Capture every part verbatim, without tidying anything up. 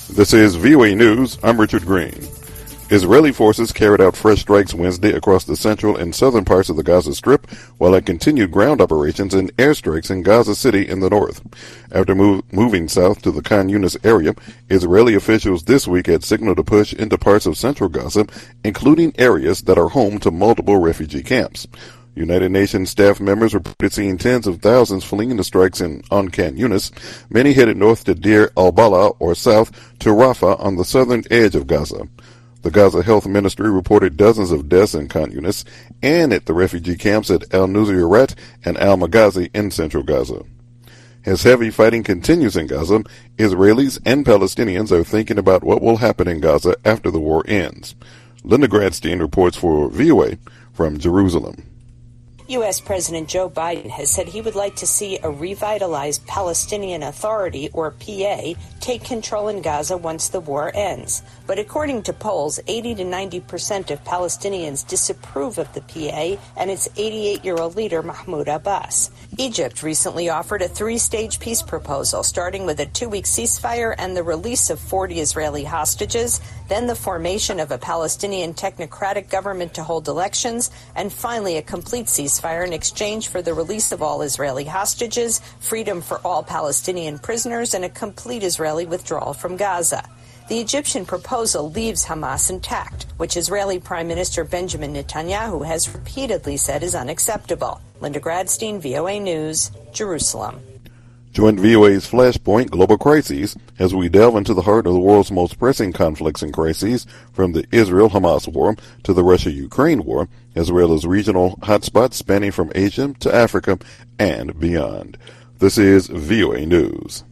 This is V O A News. I'm Richard Green. Israeli forces carried out fresh strikes Wednesday across the central and southern parts of the Gaza Strip, while it continued ground operations and airstrikes in Gaza City in the north. After move, moving south to the Khan Yunis area, Israeli officials this week had signaled a push into parts of central Gaza, including areas that are home to multiple refugee camps. United Nations staff members reported seeing tens of thousands fleeing the strikes in on Khan Yunis, many headed north to Deir al-Balah or south to Rafah on the southern edge of Gaza. The Gaza Health Ministry reported dozens of deaths in Khan Yunis and at the refugee camps at Al-Nusayrat and Al-Maghazi in central Gaza. As heavy fighting continues in Gaza, Israelis and Palestinians are thinking about what will happen in Gaza after the war ends. Linda Gradstein reports for V O A from Jerusalem. U S. President Joe Biden has said he would like to see a revitalized Palestinian Authority, or P A, take control in Gaza once the war ends. But according to polls, eighty to ninety percent of Palestinians disapprove of the P A and its eighty-eight-year-old leader, Mahmoud Abbas. Egypt recently offered a three-stage peace proposal, starting with a two-week ceasefire and the release of forty Israeli hostages, then the formation of a Palestinian technocratic government to hold elections, and finally a complete ceasefire in exchange for the release of all Israeli hostages, freedom for all Palestinian prisoners, and a complete Israeli withdrawal from Gaza. The Egyptian proposal leaves Hamas intact, which Israeli Prime Minister Benjamin Netanyahu has repeatedly said is unacceptable. Linda Gradstein, V O A News, Jerusalem. Join V O A's Flashpoint Global Crises as we delve into the heart of the world's most pressing conflicts and crises, from the Israel-Hamas war to the Russia-Ukraine war, as well as regional hotspots spanning from Asia to Africa and beyond. This is V O A News.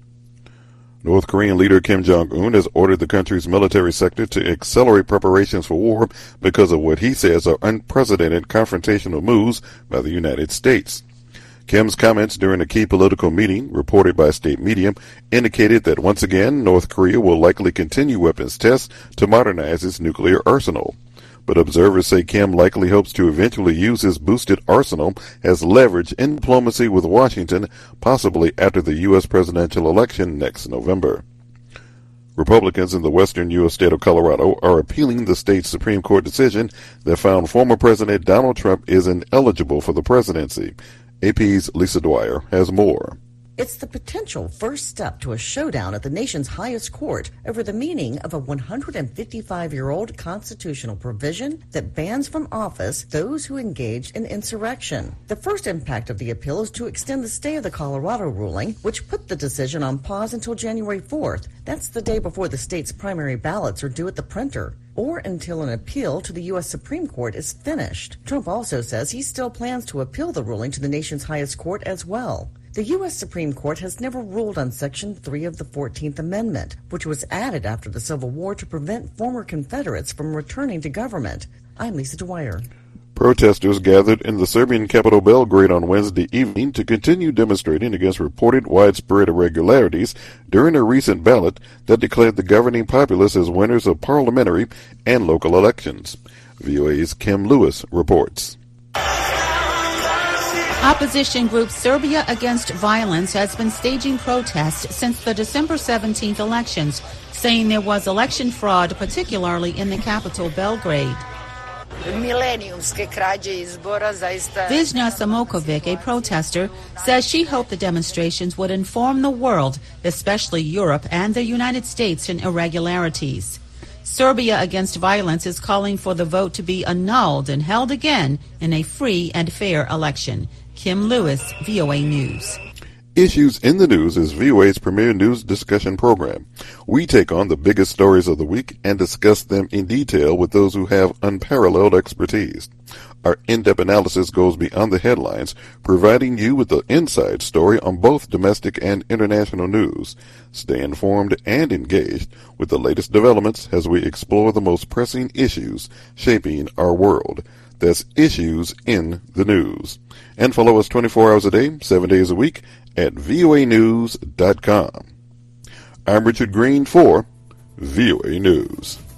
North Korean leader Kim Jong-un has ordered the country's military sector to accelerate preparations for war because of what he says are unprecedented confrontational moves by the United States. Kim's comments during a key political meeting, reported by state media, indicated that once again North Korea will likely continue weapons tests to modernize its nuclear arsenal. But observers say Kim likely hopes to eventually use his boosted arsenal as leverage in diplomacy with Washington, possibly after the U S presidential election next November. Republicans in the western U S state of Colorado are appealing the state's Supreme Court decision that found former President Donald Trump is ineligible for the presidency. A P's Lisa Dwyer has more. It's the potential first step to a showdown at the nation's highest court over the meaning of a one hundred fifty-five-year-old constitutional provision that bans from office those who engage in insurrection. The first impact of the appeal is to extend the stay of the Colorado ruling, which put the decision on pause until January fourth. That's the day before the state's primary ballots are due at the printer, or until an appeal to the U S Supreme Court is finished. Trump also says he still plans to appeal the ruling to the nation's highest court as well. The U S Supreme Court has never ruled on Section three of the fourteenth Amendment, which was added after the Civil War to prevent former Confederates from returning to government. I'm Lisa Dwyer. Protesters gathered in the Serbian capital Belgrade on Wednesday evening to continue demonstrating against reported widespread irregularities during a recent ballot that declared the governing populace as winners of parliamentary and local elections. V O A's Kim Lewis reports. Opposition group Serbia Against Violence has been staging protests since the December seventeenth elections, saying there was election fraud, particularly in the capital, Belgrade. Visna Samokovic, a protester, says she hoped the demonstrations would inform the world, especially Europe and the United States, in irregularities. Serbia Against Violence is calling for the vote to be annulled and held again in a free and fair election. Kim Lewis, V O A News. Issues in the News is V O A's premier news discussion program. We take on the biggest stories of the week and discuss them in detail with those who have unparalleled expertise. Our in-depth analysis goes beyond the headlines, providing you with the inside story on both domestic and international news. Stay informed and engaged with the latest developments as we explore the most pressing issues shaping our world. That's Issues in the News. And follow us twenty-four hours a day, seven days a week at V O A news dot com. I'm Richard Green for V O A News.